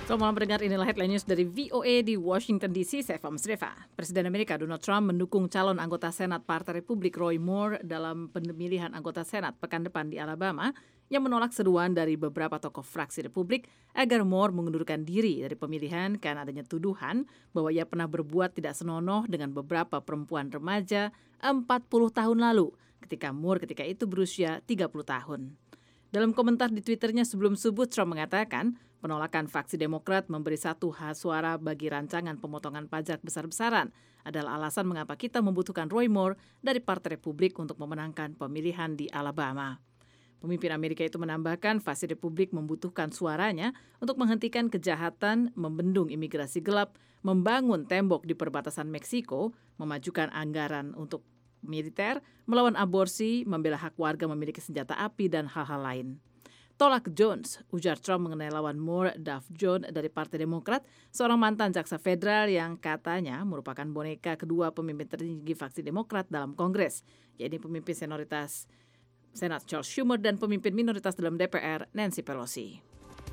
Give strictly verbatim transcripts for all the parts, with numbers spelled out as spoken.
Selamat malam pendengar, inilah headline news dari V O A di Washington D C. Saya Fahmi Sreva. Presiden Amerika Donald Trump mendukung calon anggota Senat Partai Republik Roy Moore dalam pemilihan anggota Senat pekan depan di Alabama yang menolak seruan dari beberapa tokoh fraksi Republik agar Moore mengundurkan diri dari pemilihan karena adanya tuduhan bahwa ia pernah berbuat tidak senonoh dengan beberapa perempuan remaja empat puluh tahun lalu ketika Moore ketika itu berusia tiga puluh tahun. Dalam komentar di Twitternya sebelum subuh, Trump mengatakan penolakan fraksi Demokrat memberi satu hak suara bagi rancangan pemotongan pajak besar-besaran adalah alasan mengapa kita membutuhkan Roy Moore dari Partai Republik untuk memenangkan pemilihan di Alabama. Pemimpin Amerika itu menambahkan fraksi Republik membutuhkan suaranya untuk menghentikan kejahatan, membendung imigrasi gelap, membangun tembok di perbatasan Meksiko, memajukan anggaran untuk militer, melawan aborsi, membela hak warga memiliki senjata api, dan hal-hal lain. Tolak Jones, ujar Trump mengenai lawan Moore, Duff Jones dari Partai Demokrat, seorang mantan jaksa federal yang katanya merupakan boneka kedua pemimpin tertinggi fraksi Demokrat dalam Kongres, yaitu pemimpin senioritas Senat Charles Schumer dan pemimpin minoritas dalam D P R Nancy Pelosi.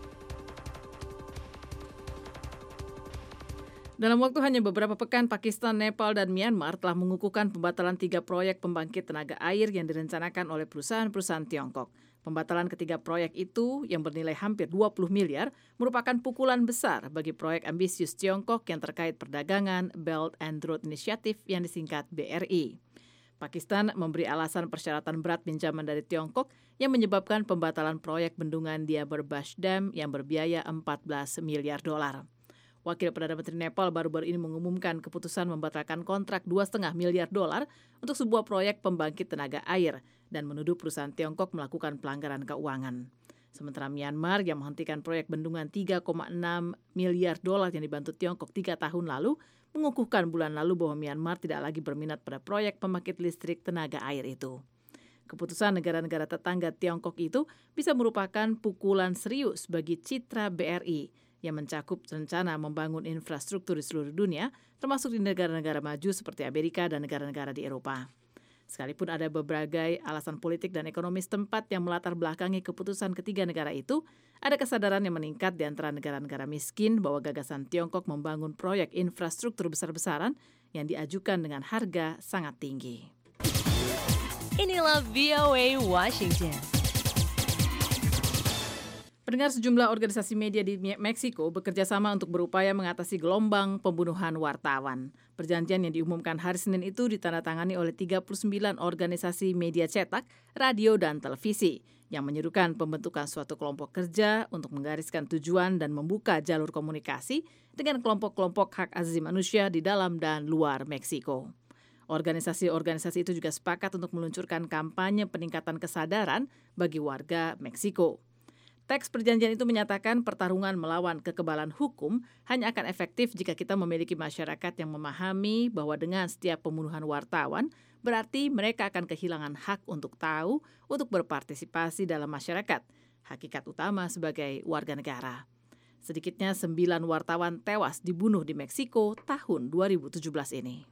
Dalam waktu hanya beberapa pekan, Pakistan, Nepal, dan Myanmar telah mengukuhkan pembatalan tiga proyek pembangkit tenaga air yang direncanakan oleh perusahaan-perusahaan Tiongkok. Pembatalan ketiga proyek itu yang bernilai hampir dua puluh miliar merupakan pukulan besar bagi proyek ambisius Tiongkok yang terkait perdagangan Belt and Road Initiative yang disingkat B R I. Pakistan memberi alasan persyaratan berat pinjaman dari Tiongkok yang menyebabkan pembatalan proyek bendungan Diabar Bash Dam yang berbiaya empat belas miliar dolar. Wakil Perdana Menteri Nepal baru-baru ini mengumumkan keputusan membatalkan kontrak dua koma lima miliar dolar untuk sebuah proyek pembangkit tenaga air dan menuduh perusahaan Tiongkok melakukan pelanggaran keuangan. Sementara Myanmar yang menghentikan proyek bendungan tiga koma enam miliar dolar yang dibantu Tiongkok tiga tahun lalu mengukuhkan bulan lalu bahwa Myanmar tidak lagi berminat pada proyek pembangkit listrik tenaga air itu. Keputusan negara-negara tetangga Tiongkok itu bisa merupakan pukulan serius bagi citra B R I yang mencakup rencana membangun infrastruktur di seluruh dunia, termasuk di negara-negara maju seperti Amerika dan negara-negara di Eropa. Sekalipun ada berbagai alasan politik dan ekonomi setempat yang melatar belakangi keputusan ketiga negara itu, ada kesadaran yang meningkat di antara negara-negara miskin bahwa gagasan Tiongkok membangun proyek infrastruktur besar-besaran yang diajukan dengan harga sangat tinggi. Inilah V O A Washington. Pendengar, sejumlah organisasi media di Meksiko bekerja sama untuk berupaya mengatasi gelombang pembunuhan wartawan. Perjanjian yang diumumkan hari Senin itu ditandatangani oleh tiga puluh sembilan organisasi media cetak, radio, dan televisi yang menyerukan pembentukan suatu kelompok kerja untuk menggariskan tujuan dan membuka jalur komunikasi dengan kelompok-kelompok hak asasi manusia di dalam dan luar Meksiko. Organisasi-organisasi itu juga sepakat untuk meluncurkan kampanye peningkatan kesadaran bagi warga Meksiko. Teks perjanjian itu menyatakan pertarungan melawan kekebalan hukum hanya akan efektif jika kita memiliki masyarakat yang memahami bahwa dengan setiap pembunuhan wartawan, berarti mereka akan kehilangan hak untuk tahu, untuk berpartisipasi dalam masyarakat, hakikat utama sebagai warga negara. Sedikitnya sembilan wartawan tewas dibunuh di Meksiko tahun dua ribu tujuh belas ini.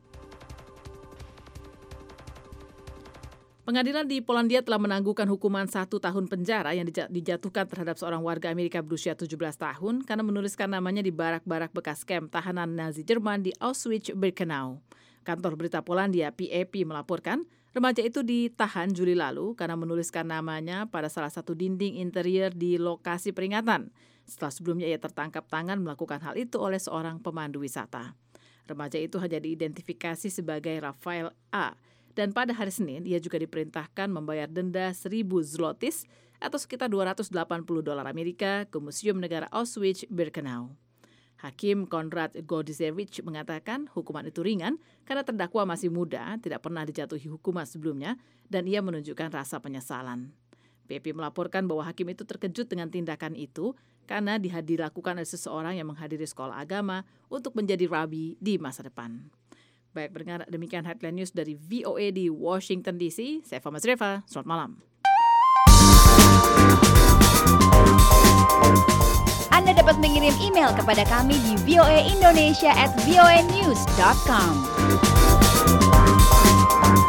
Pengadilan di Polandia telah menangguhkan hukuman satu tahun penjara yang dijatuhkan terhadap seorang warga Amerika berusia tujuh belas tahun karena menuliskan namanya di barak-barak bekas kamp tahanan Nazi Jerman di Auschwitz-Birkenau. Kantor berita Polandia P A P melaporkan remaja itu ditahan Juli lalu karena menuliskan namanya pada salah satu dinding interior di lokasi peringatan. Setelah sebelumnya ia tertangkap tangan melakukan hal itu oleh seorang pemandu wisata. Remaja itu hanya diidentifikasi sebagai Rafael A. Dan pada hari Senin, ia juga diperintahkan membayar denda seribu zlotis atau sekitar dua ratus delapan puluh dolar Amerika ke Museum Negara Auschwitz-Birkenau. Hakim Konrad Godizewicz mengatakan hukuman itu ringan karena terdakwa masih muda, tidak pernah dijatuhi hukuman sebelumnya, dan ia menunjukkan rasa penyesalan. P P melaporkan bahwa hakim itu terkejut dengan tindakan itu karena dilakukan oleh seseorang yang menghadiri sekolah agama untuk menjadi rabi di masa depan. Baik, pendengar, demikian headline news dari V O A di Washington D C. Saya Fahmi Sreva, selamat malam. Anda dapat mengirim email kepada kami di voaindonesia at voanews dot com.